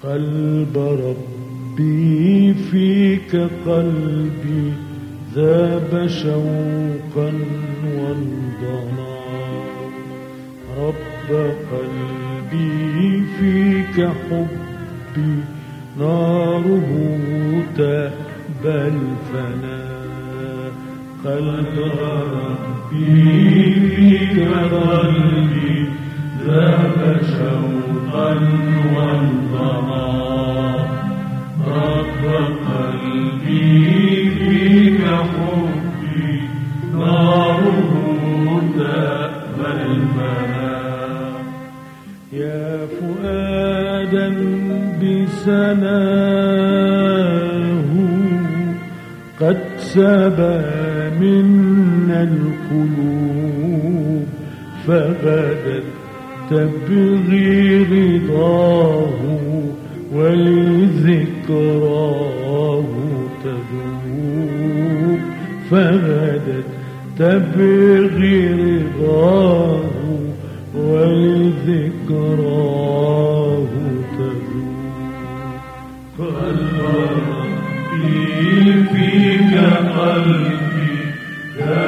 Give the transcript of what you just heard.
قلب ربي فيك قلبي ذاب شوقا وانضنى. رب قلبي فيك حبي ناره تأبى الفناء. قلب ربي فيك قلبي ذاب شوقا وانضنى. رب قلبي فيك حبي ناره تأبى الفناء. يا فؤادا بسناه قد سبى منا القلوب فغدت تبغي رضاه ولذكراه تذوب. فغدت تبغي رضاه ولذكراه تذوب. قلب ربي فيك قلبي